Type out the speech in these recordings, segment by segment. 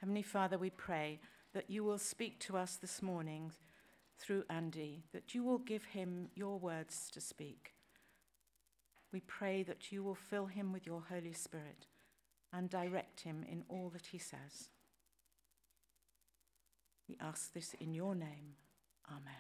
Heavenly Father, we pray that you will speak to us this morning through Andy, that you will give him your words to speak. We pray that you will fill him with your Holy Spirit and direct him in all that he says. We ask this in your name. Amen.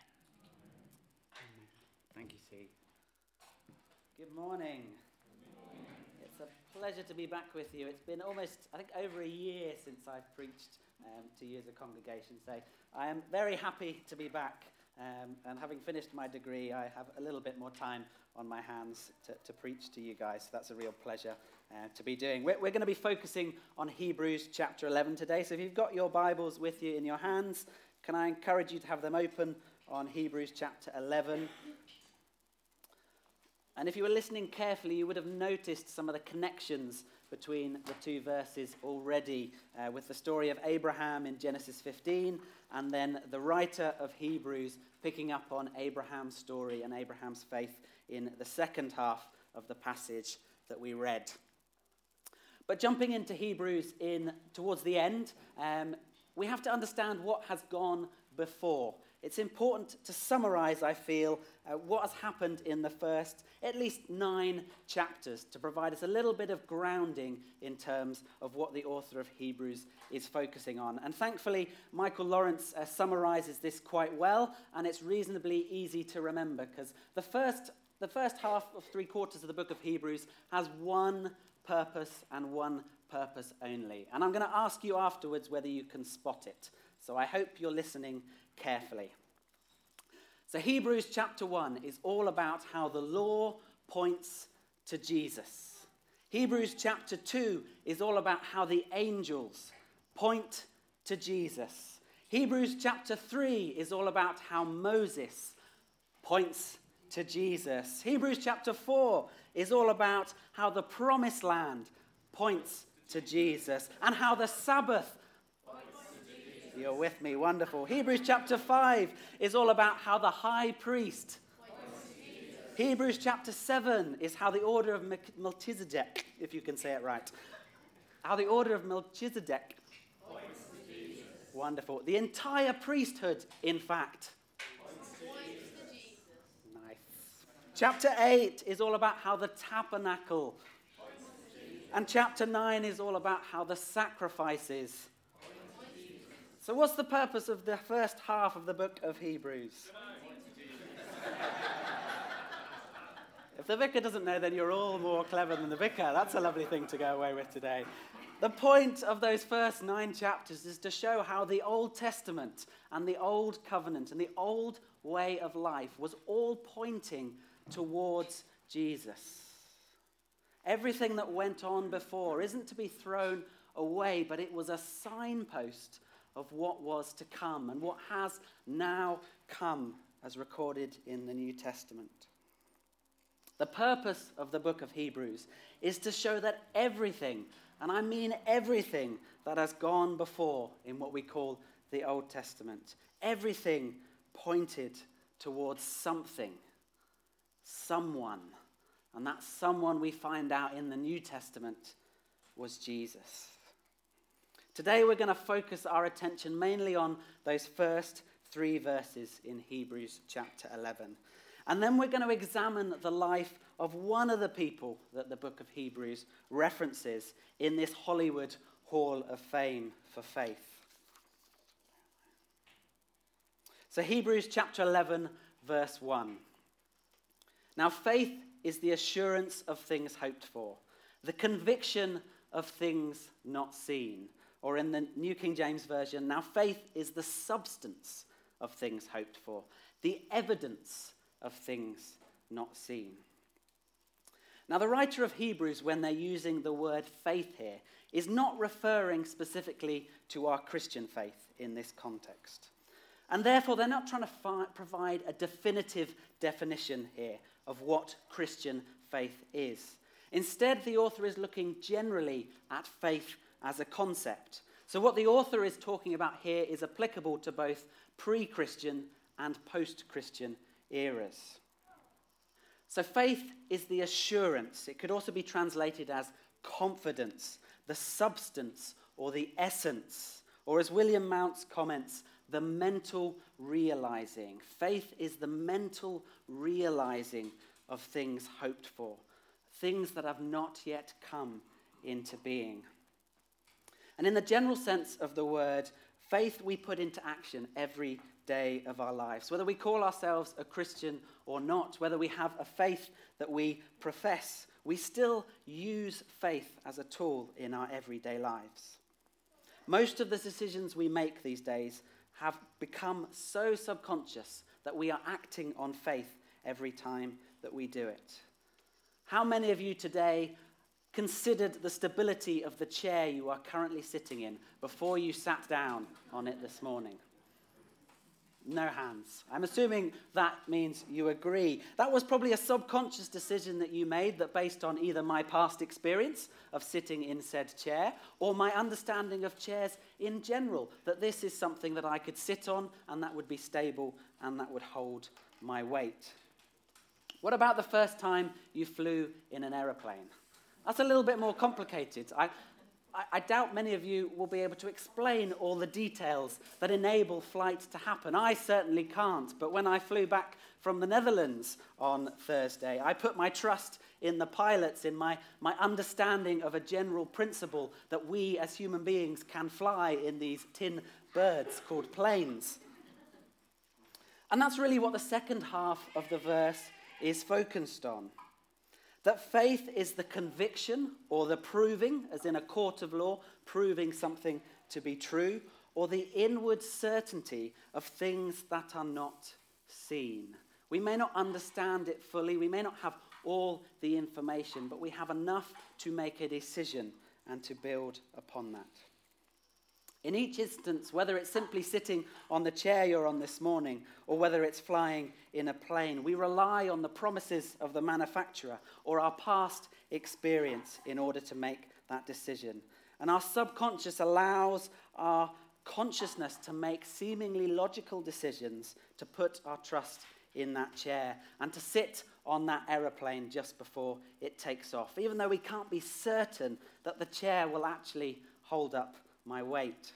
Thank you, Steve. Good morning. It's a pleasure to be back with you. It's been almost, I think, over a year since I've preached to you as a congregation. So I am very happy to be back. And having finished my degree, I have a little bit more time on my hands to preach to you guys. So that's a real pleasure to be doing. We're going to be focusing on Hebrews chapter 11 today. So if you've got your Bibles with you in your hands, can I encourage you to have them open on Hebrews chapter 11? And if you were listening carefully, you would have noticed some of the connections between the two verses already, with the story of Abraham in Genesis 15, and then the writer of Hebrews picking up on Abraham's story and Abraham's faith in the second half of the passage that we read. But jumping into Hebrews towards the end, we have to understand what has gone before. It's important to summarize, I feel, what has happened in the first at least 9 chapters to provide us a little bit of grounding in terms of what the author of Hebrews is focusing on. And thankfully, Michael Lawrence summarizes this quite well, and it's reasonably easy to remember because the first half of 3/4 of the book of Hebrews has one purpose and one purpose only. And I'm going to ask you afterwards whether you can spot it. So I hope you're listening carefully. So Hebrews chapter 1 is all about how the law points to Jesus. Hebrews chapter 2 is all about how the angels point to Jesus. Hebrews chapter 3 is all about how Moses points to Jesus. Hebrews chapter 4 is all about how the promised land points to Jesus and how the Sabbath. You're with me, wonderful. Hebrews chapter 5 is all about how the high priest. Hebrews chapter 7 is how the order of Melchizedek, if you can say it right. How the order of Melchizedek. Wonderful. The entire priesthood, in fact. Nice. Chapter 8 is all about how the tabernacle. And chapter 9 is all about how the sacrifices. So what's the purpose of the first half of the book of Hebrews? If the vicar doesn't know, then you're all more clever than the vicar. That's a lovely thing to go away with today. The point of those first 9 chapters is to show how the Old Testament and the Old Covenant and the old way of life was all pointing towards Jesus. Everything that went on before isn't to be thrown away, but it was a signpost of what was to come and what has now come as recorded in the New Testament. The purpose of the book of Hebrews is to show that everything, and I mean everything, that has gone before in what we call the Old Testament, everything pointed towards something, someone, and that someone we find out in the New Testament was Jesus. Today we're going to focus our attention mainly on those first 3 verses in Hebrews chapter 11. And then we're going to examine the life of one of the people that the book of Hebrews references in this Hollywood Hall of Fame for faith. So Hebrews chapter 11 verse 1. Now faith is the assurance of things hoped for, the conviction of things not seen. Or in the New King James Version, now faith is the substance of things hoped for, the evidence of things not seen. Now the writer of Hebrews, when they're using the word faith here, is not referring specifically to our Christian faith in this context. And therefore they're not trying to provide a definitive definition here of what Christian faith is. Instead, the author is looking generally at faith as a concept. So what the author is talking about here is applicable to both pre-Christian and post-Christian eras. So faith is the assurance. It could also be translated as confidence, the substance or the essence Or as William Mounce comments, the mental realizing. Faith is the mental realizing of things hoped for, things that have not yet come into being. And in the general sense of the word, faith we put into action every day of our lives. Whether we call ourselves a Christian or not, whether we have a faith that we profess, we still use faith as a tool in our everyday lives. Most of the decisions we make these days have become so subconscious that we are acting on faith every time that we do it. How many of you today considered the stability of the chair you are currently sitting in before you sat down on it this morning? No hands. I'm assuming that means you agree. That was probably a subconscious decision that you made that based on either my past experience of sitting in said chair or my understanding of chairs in general, that this is something that I could sit on and that would be stable and that would hold my weight. What about the first time you flew in an aeroplane? That's a little bit more complicated. I doubt many of you will be able to explain all the details that enable flight to happen. I certainly can't, but when I flew back from the Netherlands on Thursday, I put my trust in the pilots, in my understanding of a general principle that we as human beings can fly in these tin birds called planes. And that's really what the second half of the verse is focused on. That faith is the conviction or the proving, as in a court of law, proving something to be true, or the inward certainty of things that are not seen. We may not understand it fully, we may not have all the information, but we have enough to make a decision and to build upon that. In each instance, whether it's simply sitting on the chair you're on this morning or whether it's flying in a plane, we rely on the promises of the manufacturer or our past experience in order to make that decision. And our subconscious allows our consciousness to make seemingly logical decisions to put our trust in that chair and to sit on that aeroplane just before it takes off, even though we can't be certain that the chair will actually hold up my weight.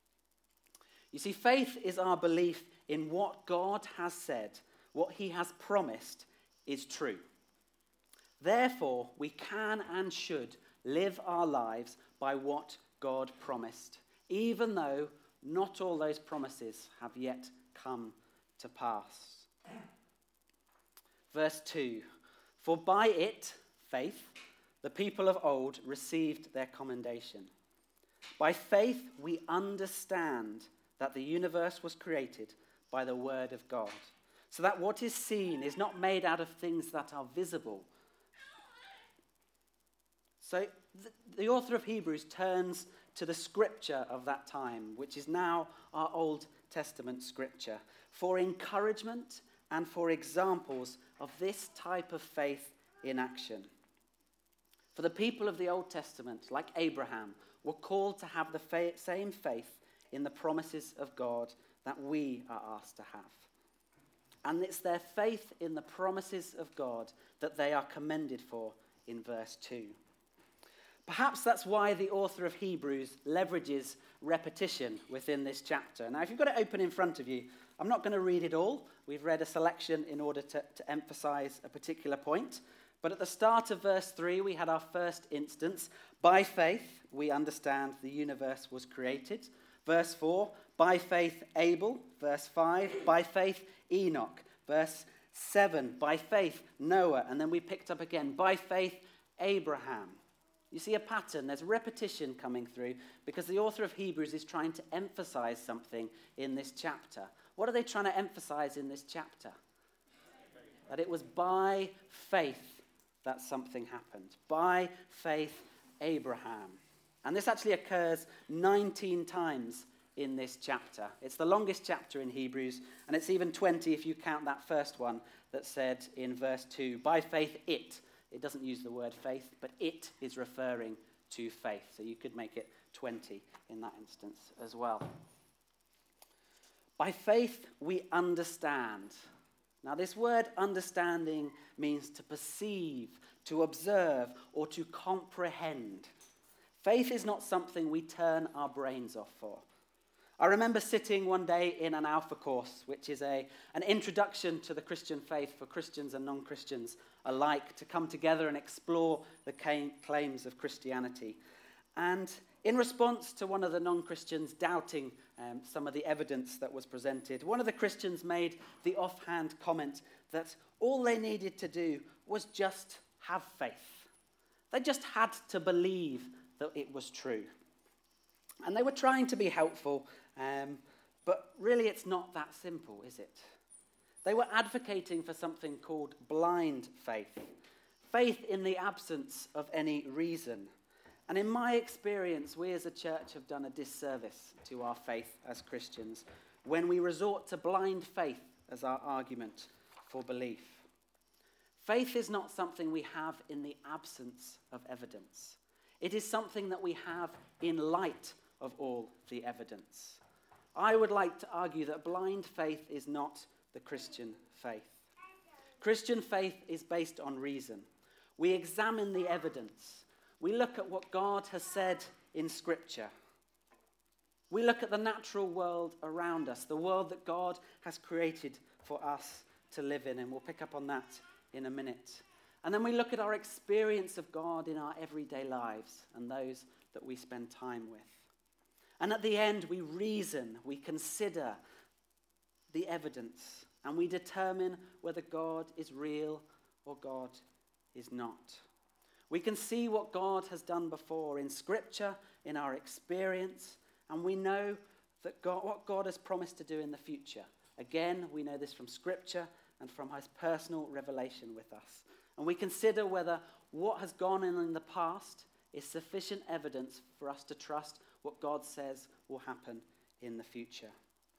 You see, faith is our belief in what God has said, what he has promised is true. Therefore, we can and should live our lives by what God promised, even though not all those promises have yet come to pass. Verse 2, for by it, faith, the people of old received their commendation. By faith, we understand that the universe was created by the word of God, so that what is seen is not made out of things that are visible. So the author of Hebrews turns to the scripture of that time, which is now our Old Testament scripture, for encouragement and for examples of this type of faith in action. For the people of the Old Testament, like Abraham, were called to have the same faith in the promises of God that we are asked to have. And it's their faith in the promises of God that they are commended for in verse 2. Perhaps that's why the author of Hebrews leverages repetition within this chapter. Now, if you've got it open in front of you, I'm not going to read it all. We've read a selection in order to emphasize a particular point. But at the start of verse 3, we had our first instance. By faith, we understand the universe was created. Verse 4, by faith, Abel. Verse 5, by faith, Enoch. Verse 7, by faith, Noah. And then we picked up again, by faith, Abraham. You see a pattern, there's repetition coming through because the author of Hebrews is trying to emphasize something in this chapter. What are they trying to emphasize in this chapter? That it was by faith that something happened. By faith, Abraham. And this actually occurs 19 times in this chapter. It's the longest chapter in Hebrews, and it's even 20 if you count that first one that said in verse 2, by faith it. It doesn't use the word faith, but it is referring to faith. So you could make it 20 in that instance as well. By faith we understand. Now this word understanding means to perceive, to observe, or to comprehend. Faith is not something we turn our brains off for. I remember sitting one day in an Alpha course, which is an introduction to the Christian faith for Christians and non-Christians alike, to come together and explore the claims of Christianity. And in response to one of the non-Christians doubting some of the evidence that was presented, one of the Christians made the offhand comment that all they needed to do was just have faith. They just had to believe that it was true. And they were trying to be helpful, but really it's not that simple, is it? They were advocating for something called blind faith. Faith in the absence of any reason. And in my experience, we as a church have done a disservice to our faith as Christians when we resort to blind faith as our argument for belief. Faith is not something we have in the absence of evidence. It is something that we have in light of all the evidence. I would like to argue that blind faith is not the Christian faith. Christian faith is based on reason. We examine the evidence. We look at what God has said in Scripture. We look at the natural world around us, the world that God has created for us to live in, and we'll pick up on that in a minute. And then we look at our experience of God in our everyday lives and those that we spend time with. And at the end, we reason, we consider the evidence, and we determine whether God is real or God is not. We can see what God has done before in Scripture, in our experience, and we know that what God has promised to do in the future. Again, we know this from Scripture and from his personal revelation with us. And we consider whether what has gone on in the past is sufficient evidence for us to trust what God says will happen in the future.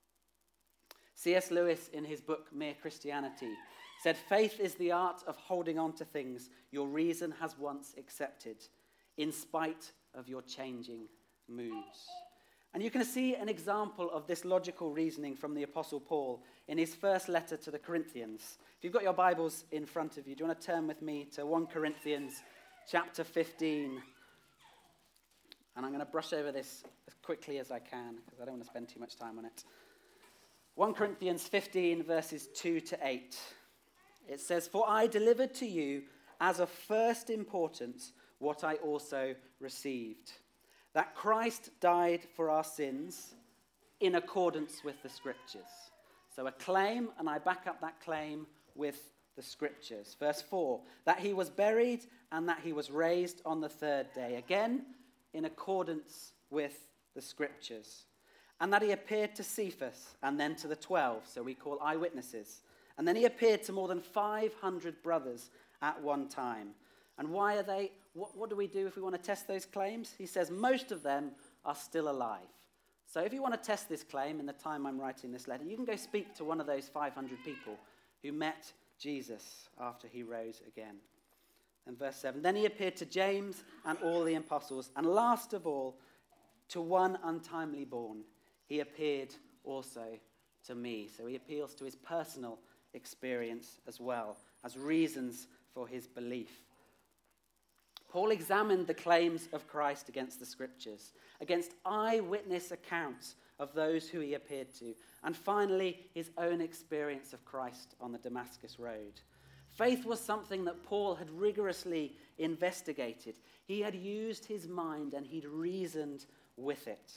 C.S. Lewis, in his book Mere Christianity, said, "Faith is the art of holding on to things your reason has once accepted, in spite of your changing moods." And you can see an example of this logical reasoning from the Apostle Paul in his first letter to the Corinthians. If you've got your Bibles in front of you, do you want to turn with me to 1 Corinthians chapter 15? And I'm going to brush over this as quickly as I can, because I don't want to spend too much time on it. 1 Corinthians 15, verses 2 to 8. It says, "For I delivered to you as of first importance what I also received, that Christ died for our sins in accordance with the Scriptures." So a claim, and I back up that claim with the Scriptures. Verse 4, "that he was buried and that he was raised on the third day." Again, in accordance with the Scriptures. "And that he appeared to Cephas and then to the 12, so we call eyewitnesses. And then he appeared to more than 500 brothers at one time." And why are they, what do we do if we want to test those claims? He says most of them are still alive. So if you want to test this claim in the time I'm writing this letter, you can go speak to one of those 500 people who met Jesus after he rose again. And verse 7, "Then he appeared to James and all the apostles, and last of all, to one untimely born, he appeared also to me." So he appeals to his personal experience as well as reasons for his belief. Paul examined the claims of Christ against the Scriptures, against eyewitness accounts of those who he appeared to, and finally his own experience of Christ on the Damascus Road. Faith was something that Paul had rigorously investigated. He had used his mind and he'd reasoned with it.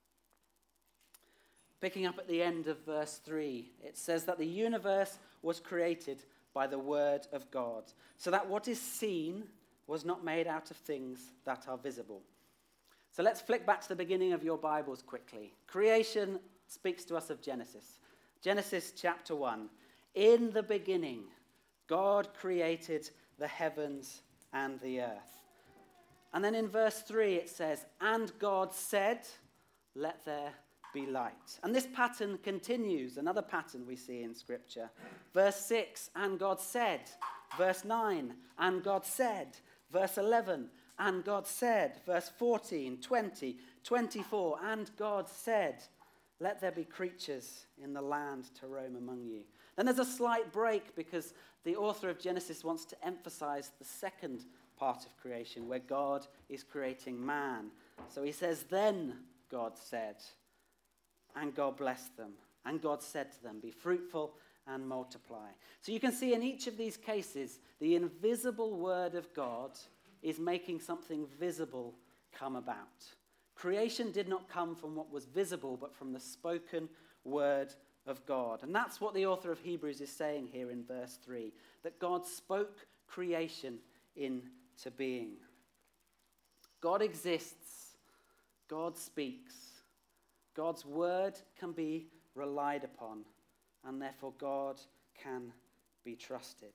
Picking up at the end of verse 3, it says that the universe was created by the word of God, so that what is seen was not made out of things that are visible. So let's flick back to the beginning of your Bibles quickly. Creation speaks to us of Genesis. Genesis chapter 1. "In the beginning, God created the heavens and the earth." And then in verse 3 it says, "And God said, let there be light." And this pattern continues, another pattern we see in Scripture. Verse 6, "And God said." Verse 9, "And God said." Verse 11, "And God said." Verse 14, 20, 24, "And God said, let there be creatures in the land to roam among you." Then there's a slight break because the author of Genesis wants to emphasize the second part of creation where God is creating man. So he says, "Then God said." and God blessed them. And God said to them, be fruitful and multiply. So you can see in each of these cases, the invisible word of God is making something visible come about. Creation did not come from what was visible, but from the spoken word of God. And that's what the author of Hebrews is saying here in verse 3, that God spoke creation into being. God exists. God speaks. God's word can be relied upon, and therefore God can be trusted.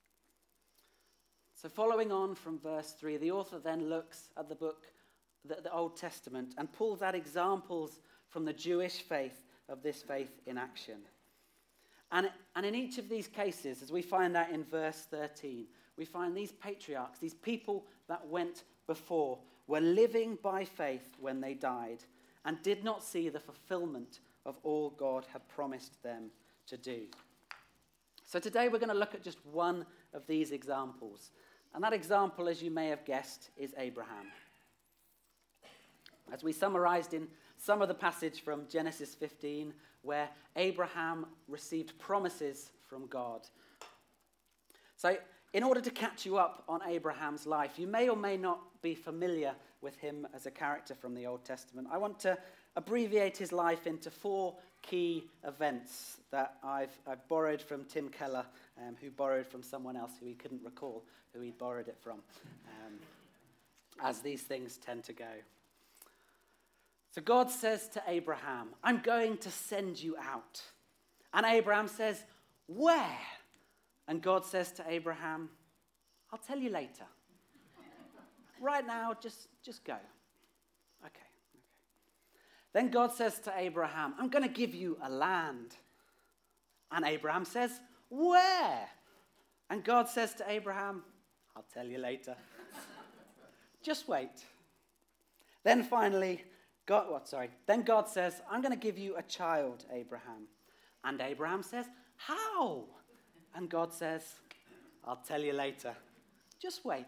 So following on from verse 3, the author then looks at the book, the Old Testament, and pulls out examples from the Jewish faith of this faith in action. And in each of these cases, as we find out in verse 13, we find these patriarchs, these people that went before, were living by faith when they died and did not see the fulfillment of all God had promised them to do. So today we're going to look at just one of these examples. And that example, as you may have guessed, is Abraham. As we summarized in some of the passage from Genesis 15, where Abraham received promises from God. So in order to catch you up on Abraham's life, you may or may not be familiar with him as a character from the Old Testament. I want to abbreviate his life into 4 key events that I've borrowed from Tim Keller, who borrowed from someone else who he couldn't recall who he'd borrowed it from, as these things tend to go. So God says to Abraham, I'm going to send you out. And Abraham says, where? And God says to Abraham, I'll tell you later. Right now, just go. Okay. Then God says to Abraham, I'm going to give you a land. And Abraham says, where? And God says to Abraham, I'll tell you later. Just wait. Then finally, Then God says, I'm going to give you a child, Abraham. And Abraham says, how? And God says, I'll tell you later. Just wait.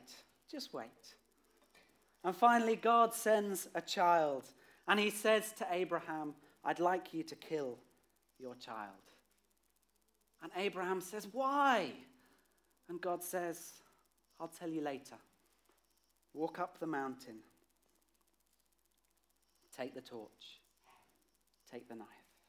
And finally, God sends a child. And he says to Abraham, I'd like you to kill your child. And Abraham says, why? And God says, I'll tell you later. Walk up the mountain. Take the torch. Take the knife.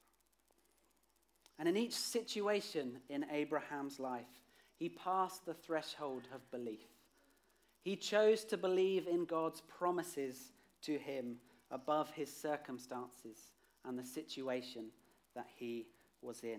And in each situation in Abraham's life, he passed the threshold of belief. He chose to believe in God's promises to him above his circumstances and the situation that he was in.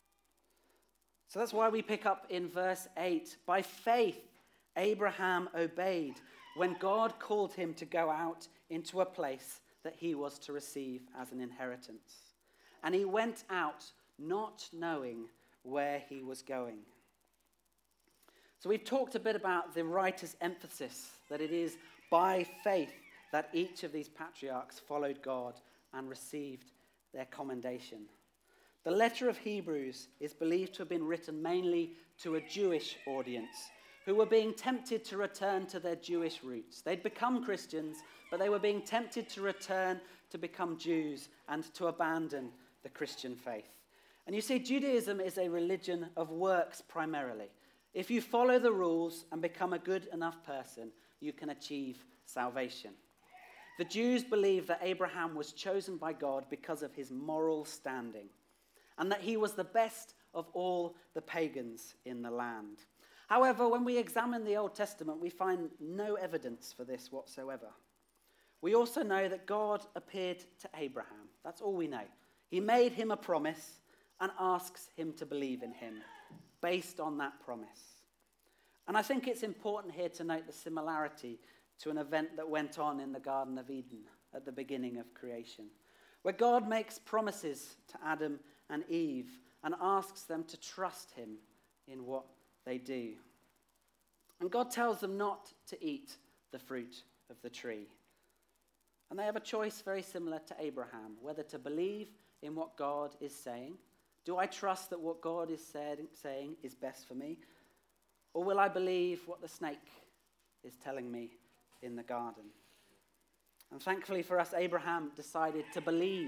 So that's why we pick up in verse 8. By faith, Abraham obeyed when God called him to go out into a place that he was to receive as an inheritance. And he went out not knowing where he was going. So we've talked a bit about the writer's emphasis that it is by faith that each of these patriarchs followed God and received their commendation. The letter of Hebrews is believed to have been written mainly to a Jewish audience who were being tempted to return to their Jewish roots. They'd become Christians, but they were being tempted to return to become Jews and to abandon the Christian faith. And you see, Judaism is a religion of works primarily. If you follow the rules and become a good enough person, you can achieve salvation. The Jews believed that Abraham was chosen by God because of his moral standing, and that he was the best of all the pagans in the land. However, when we examine the Old Testament, we find no evidence for this whatsoever. We also know that God appeared to Abraham. That's all we know. He made him a promise and asks him to believe in him based on that promise. And I think it's important here to note the similarity to an event that went on in the Garden of Eden at the beginning of creation, where God makes promises to Adam and Eve and asks them to trust him in what they do. And God tells them not to eat the fruit of the tree. And they have a choice very similar to Abraham, whether to believe in what God is saying. Do I trust that what God is saying is best for me? Or will I believe what the snake is telling me in the garden? And thankfully for us, Abraham decided to believe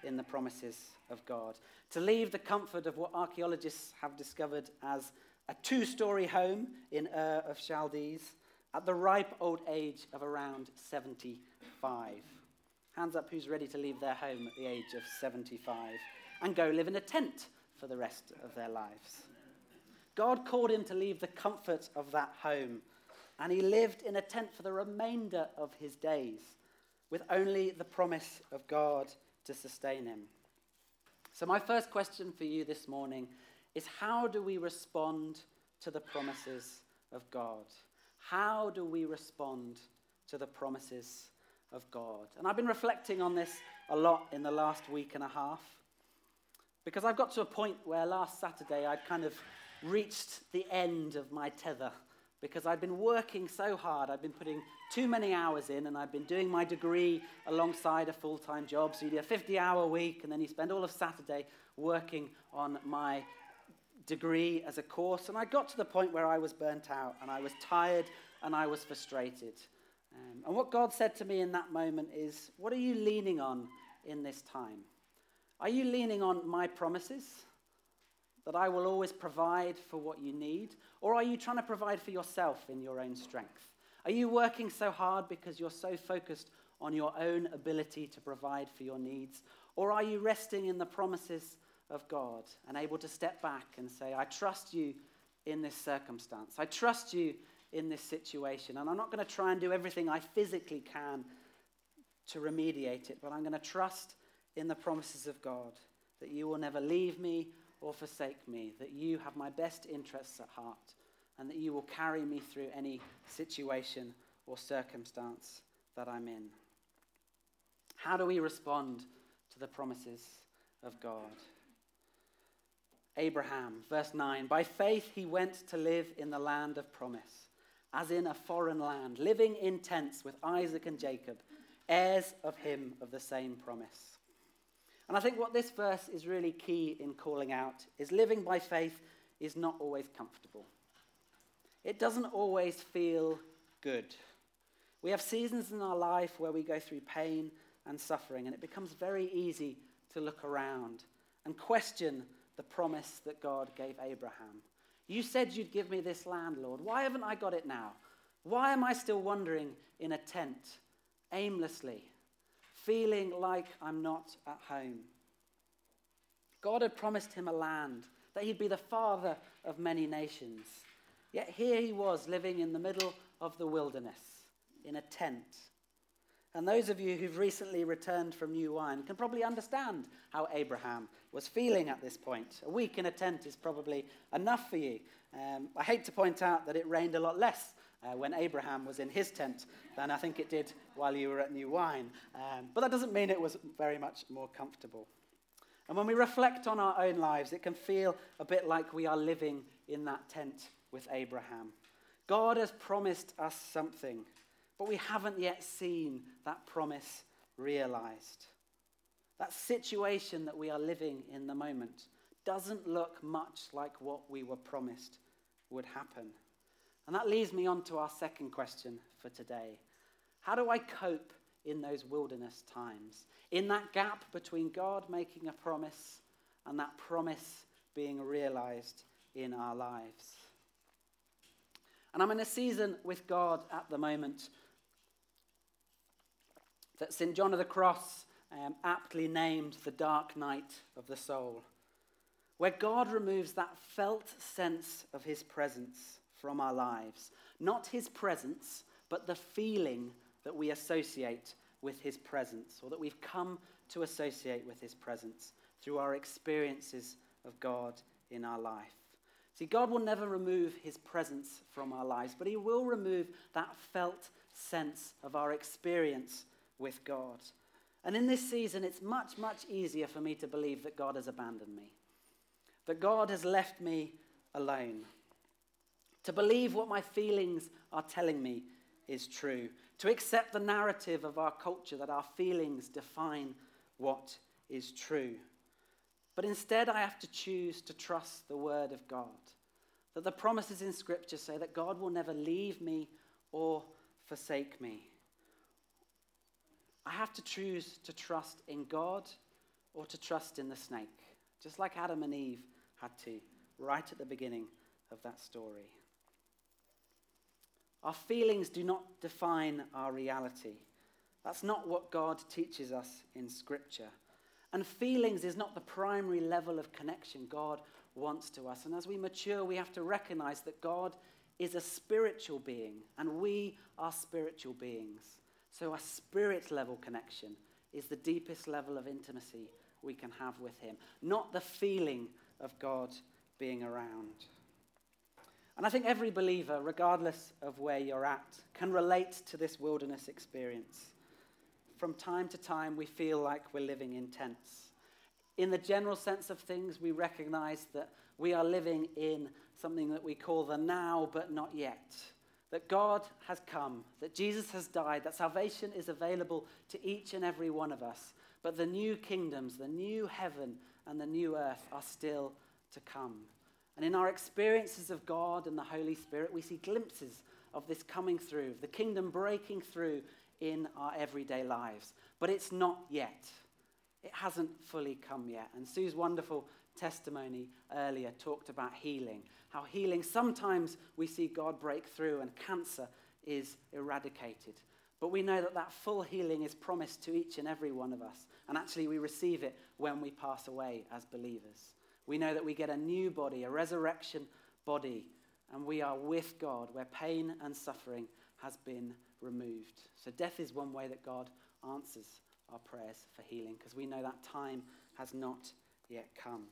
in the promises of God, to leave the comfort of what archaeologists have discovered as a 2-story home in Ur of Chaldees at the ripe old age of around 75. Hands up who's ready to leave their home at the age of 75 and go live in a tent for the rest of their lives. God called him to leave the comfort of that home, and he lived in a tent for the remainder of his days, with only the promise of God to sustain him. So my first question for you this morning is, how do we respond to the promises of God? How do we respond to the promises of God? And I've been reflecting on this a lot in the last week and a half, because I've got to a point where last Saturday I'd kind of reached the end of my tether, because I'd been working so hard. I'd been putting too many hours in, and I'd been doing my degree alongside a full-time job. So you do a 50-hour week, and then you spend all of Saturday working on my degree as a course. And I got to the point where I was burnt out, and I was tired, and I was frustrated. And what God said to me in that moment is, what are you leaning on in this time? Are you leaning on my promises, that I will always provide for what you need? Or are you trying to provide for yourself in your own strength? Are you working so hard because you're so focused on your own ability to provide for your needs? Or are you resting in the promises of God and able to step back and say, I trust you in this circumstance. I trust you in this situation. And I'm not going to try and do everything I physically can to remediate it, but I'm going to trust in the promises of God, that you will never leave me or forsake me, that you have my best interests at heart, and that you will carry me through any situation or circumstance that I'm in. How do we respond to the promises of God? Abraham, verse 9, by faith he went to live in the land of promise, as in a foreign land, living in tents with Isaac and Jacob, heirs of him of the same promise. And I think what this verse is really key in calling out is living by faith is not always comfortable. It doesn't always feel good. We have seasons in our life where we go through pain and suffering, and it becomes very easy to look around and question the promise that God gave Abraham. You said you'd give me this land, Lord. Why haven't I got it now? Why am I still wandering in a tent, aimlessly, feeling like I'm not at home? God had promised him a land, that he'd be the father of many nations. Yet here he was, living in the middle of the wilderness, in a tent. And those of you who've recently returned from New Wine can probably understand how Abraham was feeling at this point. A week in a tent is probably enough for you. I hate to point out that it rained a lot less when Abraham was in his tent than I think it did while you were at New Wine. But that doesn't mean it was very much more comfortable. And when we reflect on our own lives, it can feel a bit like we are living in that tent with Abraham. God has promised us something, but we haven't yet seen that promise realized. That situation that we are living in the moment doesn't look much like what we were promised would happen. And that leads me on to our second question for today. How do I cope in those wilderness times? In that gap between God making a promise and that promise being realized in our lives. And I'm in a season with God at the moment that St. John of the Cross aptly named the dark night of the soul, where God removes that felt sense of his presence from our lives. Not his presence, but the feeling that we associate with his presence, or that we've come to associate with his presence through our experiences of God in our life. See, God will never remove his presence from our lives, but he will remove that felt sense of our experience with God. And in this season, it's much, much easier for me to believe that God has abandoned me, that God has left me alone, to believe what my feelings are telling me is true, to accept the narrative of our culture that our feelings define what is true. But instead, I have to choose to trust the word of God, that the promises in Scripture say that God will never leave me or forsake me. I have to choose to trust in God or to trust in the snake, just like Adam and Eve had to, right at the beginning of that story. Our feelings do not define our reality. That's not what God teaches us in Scripture. And feelings is not the primary level of connection God wants to us. And as we mature, we have to recognize that God is a spiritual being, and we are spiritual beings. So a spirit-level connection is the deepest level of intimacy we can have with him, not the feeling of God being around. And I think every believer, regardless of where you're at, can relate to this wilderness experience. From time to time, we feel like we're living in tents. In the general sense of things, we recognize that we are living in something that we call the now but not yet. That God has come, that Jesus has died, that salvation is available to each and every one of us. But the new kingdoms, the new heaven and the new earth are still to come. And in our experiences of God and the Holy Spirit, we see glimpses of this coming through, the kingdom breaking through in our everyday lives. But it's not yet. It hasn't fully come yet. And Sue's wonderful testimony earlier talked about healing. How healing, sometimes we see God break through and cancer is eradicated. But we know that that full healing is promised to each and every one of us. And actually we receive it when we pass away as believers. We know that we get a new body, a resurrection body, and we are with God where pain and suffering has been removed. So death is one way that God answers our prayers for healing, because we know that time has not yet come.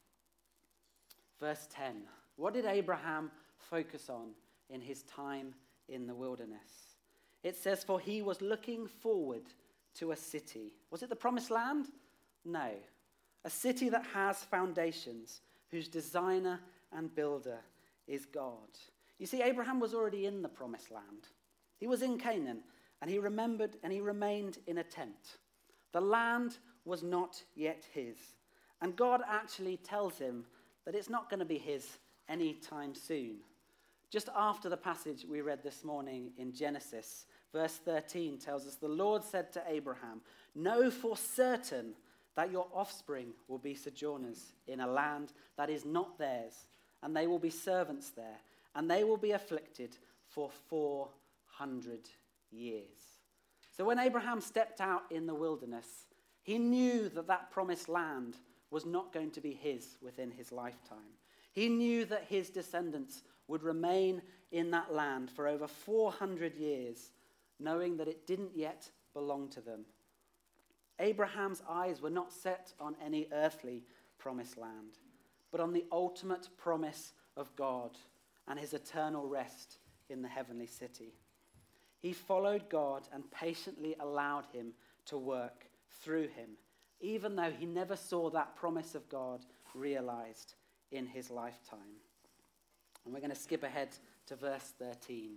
Verse 10. What did Abraham focus on in his time in the wilderness? It says, for he was looking forward to a city. Was it the promised land? No. A city that has foundations, whose designer and builder is God. You see, Abraham was already in the promised land. He was in Canaan, and he remembered and he remained in a tent. The land was not yet his. And God actually tells him that it's not going to be his anytime soon. Just after the passage we read this morning in Genesis, verse 13 tells us, the Lord said to Abraham, know for certain that your offspring will be sojourners in a land that is not theirs, and they will be servants there, and they will be afflicted for 400 years. So when Abraham stepped out in the wilderness, he knew that that promised land was not going to be his within his lifetime. He knew that his descendants would remain in that land for over 400 years, knowing that it didn't yet belong to them. Abraham's eyes were not set on any earthly promised land, but on the ultimate promise of God and his eternal rest in the heavenly city. He followed God and patiently allowed him to work through him, even though he never saw that promise of God realized in his lifetime. And we're going to skip ahead to verse 13.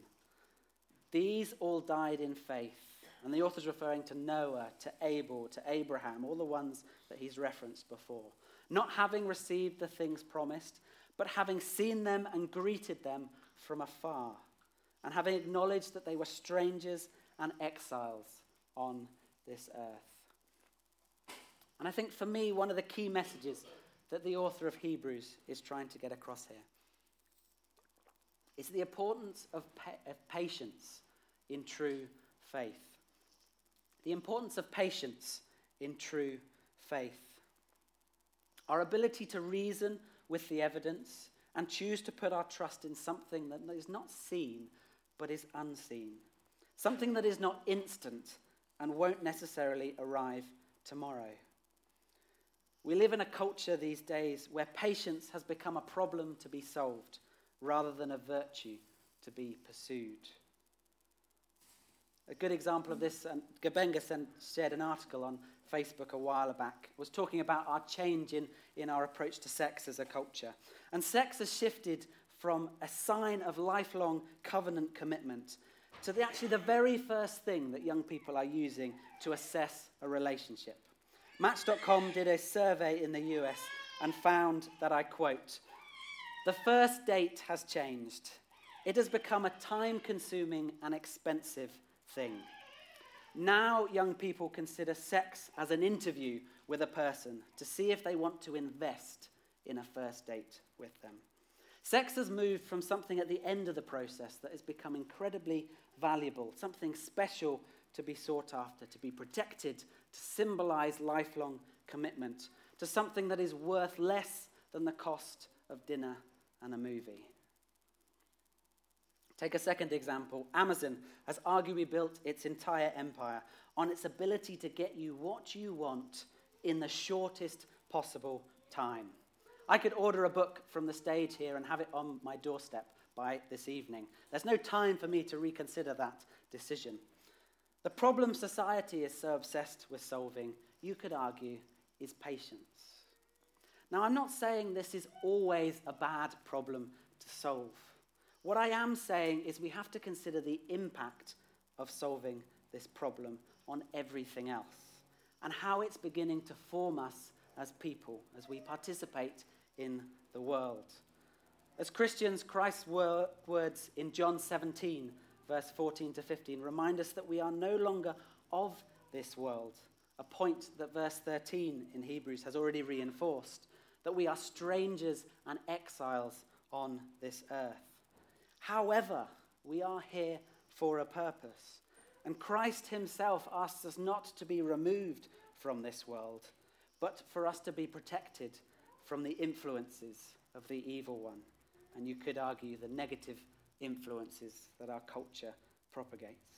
These all died in faith. And the author's referring to Noah, to Abel, to Abraham, all the ones that he's referenced before. Not having received the things promised, but having seen them and greeted them from afar, and having acknowledged that they were strangers and exiles on this earth. And I think for me, one of the key messages that the author of Hebrews is trying to get across here is the importance of patience in true faith. The importance of patience in true faith. Our ability to reason with the evidence and choose to put our trust in something that is not seen but is unseen. Something that is not instant and won't necessarily arrive tomorrow. We live in a culture these days where patience has become a problem to be solved rather than a virtue to be pursued. A good example of this, and Gabenga shared an article on Facebook a while back, was talking about our change in our approach to sex as a culture. And sex has shifted from a sign of lifelong covenant commitment to actually the very first thing that young people are using to assess a relationship. Match.com did a survey in the US and found that, I quote, the first date has changed. It has become a time-consuming and expensive thing. Now young people consider sex as an interview with a person to see if they want to invest in a first date with them. Sex has moved from something at the end of the process that has become incredibly valuable, something special to be sought after, to be protected, to symbolize lifelong commitment, to something that is worth less than the cost of dinner and a movie. Take a second example. Amazon has arguably built its entire empire on its ability to get you what you want in the shortest possible time. I could order a book from the stage here and have it on my doorstep by this evening. There's no time for me to reconsider that decision. The problem society is so obsessed with solving, you could argue, is patience. Now, I'm not saying this is always a bad problem to solve. What I am saying is we have to consider the impact of solving this problem on everything else and how it's beginning to form us as people as we participate in the world. As Christians, Christ's words in John 17, verse 14 to 15, remind us that we are no longer of this world, a point that verse 13 in Hebrews has already reinforced, that we are strangers and exiles on this earth. However, we are here for a purpose, and Christ himself asks us not to be removed from this world, but for us to be protected from the influences of the evil one, and you could argue the negative influences that our culture propagates.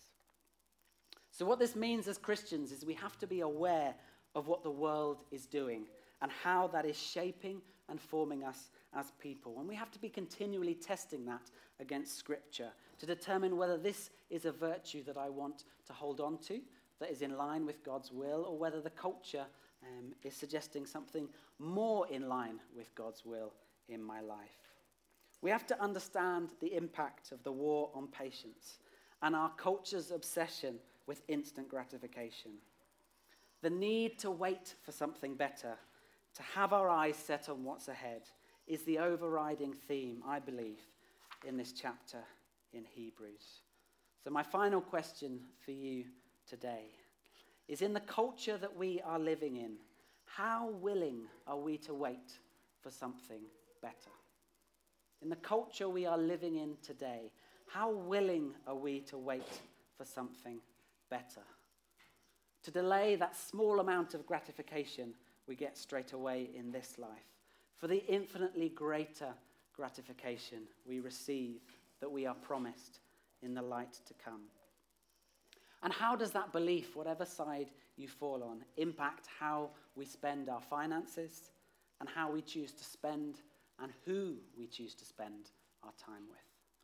So what this means as Christians is we have to be aware of what the world is doing and how that is shaping and forming us as people. And we have to be continually testing that against Scripture to determine whether this is a virtue that I want to hold on to, that is in line with God's will, or whether the culture is suggesting something more in line with God's will in my life. We have to understand the impact of the war on patience and our culture's obsession with instant gratification. The need to wait for something better, to have our eyes set on what's ahead, is the overriding theme, I believe, in this chapter in Hebrews. So my final question for you today is, in the culture that we are living in, how willing are we to wait for something better? In the culture we are living in today, how willing are we to wait for something better? To delay that small amount of gratification we get straight away in this life, for the infinitely greater gratification we receive that we are promised in the light to come. And how does that belief, whatever side you fall on, impact how we spend our finances and how we choose to spend and who we choose to spend our time with?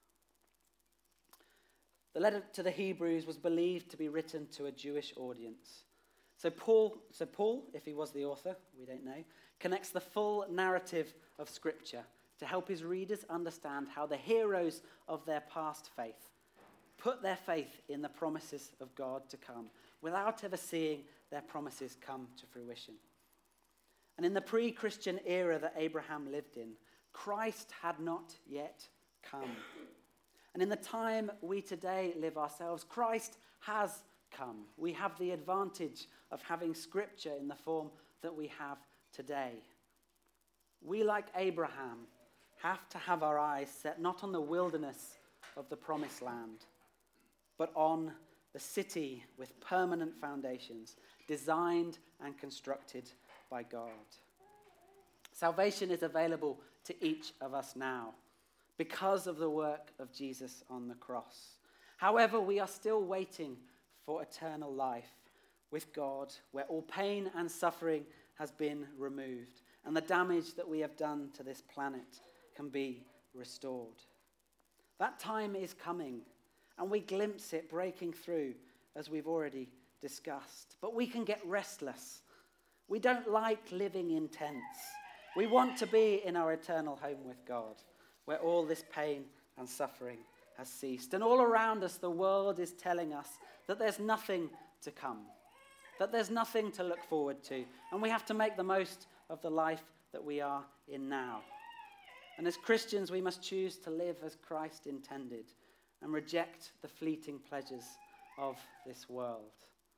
The letter to the Hebrews was believed to be written to a Jewish audience. So Paul, if he was the author, we don't know, connects the full narrative of Scripture to help his readers understand how the heroes of their past faith put their faith in the promises of God to come without ever seeing their promises come to fruition. And in the pre-Christian era that Abraham lived in, Christ had not yet come. And in the time we today live ourselves, Christ has come. We have the advantage of having Scripture in the form that we have today. We, like Abraham, have to have our eyes set not on the wilderness of the promised land, but on the city with permanent foundations, designed and constructed by God. Salvation is available to each of us now because of the work of Jesus on the cross. However, we are still waiting for eternal life with God, where all pain and suffering has been removed, and the damage that we have done to this planet can be restored. That time is coming, and we glimpse it breaking through, as we've already discussed. But we can get restless. We don't like living in tents. We want to be in our eternal home with God, where all this pain and suffering has ceased. And all around us, the world is telling us that there's nothing to come, that there's nothing to look forward to, and we have to make the most of the life that we are in now. And as Christians, we must choose to live as Christ intended and reject the fleeting pleasures of this world.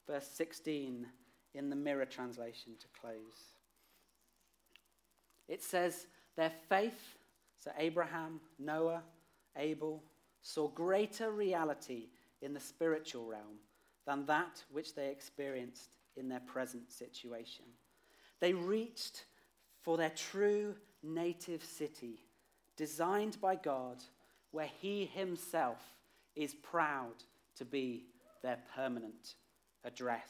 verse 16 in the Mirror translation to close. It says, their faith, so Abraham, Noah, Abel, saw greater reality in the spiritual realm than that which they experienced in their present situation. They reached for their true native city, designed by God, where he himself is proud to be their permanent address.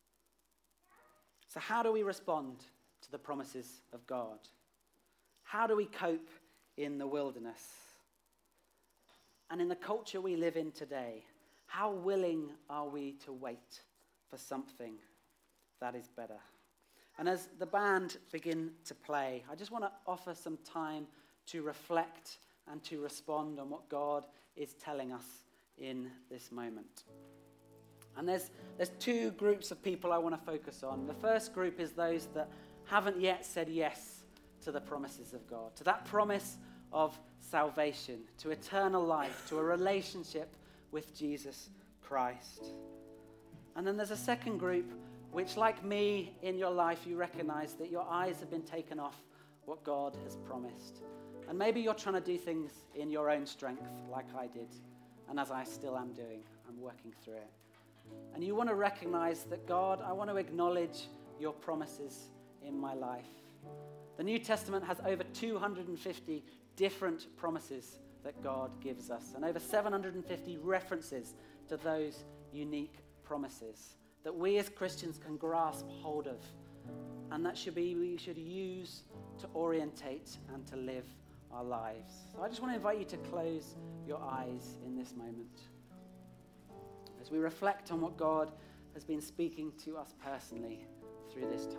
So how do we respond to the promises of God? How do we cope in the wilderness? And in the culture we live in today, how willing are we to wait for something that is better? And as the band begin to play, I just want to offer some time to reflect and to respond on what God is telling us in this moment. And there's two groups of people I want to focus on. The first group is those that haven't yet said yes to the promises of God, to that promise of salvation, to eternal life, to a relationship with Jesus Christ. And then there's a second group which, like me in your life, you recognize that your eyes have been taken off what God has promised. And maybe you're trying to do things in your own strength, like I did, and as I still am doing, I'm working through it. And you want to recognize that, God, I want to acknowledge your promises in my life. The New Testament has over 250 different promises that God gives us, and over 750 references to those unique promises that we as Christians can grasp hold of, and that we should use to orientate and to live our lives. So I just want to invite you to close your eyes in this moment as we reflect on what God has been speaking to us personally through this time.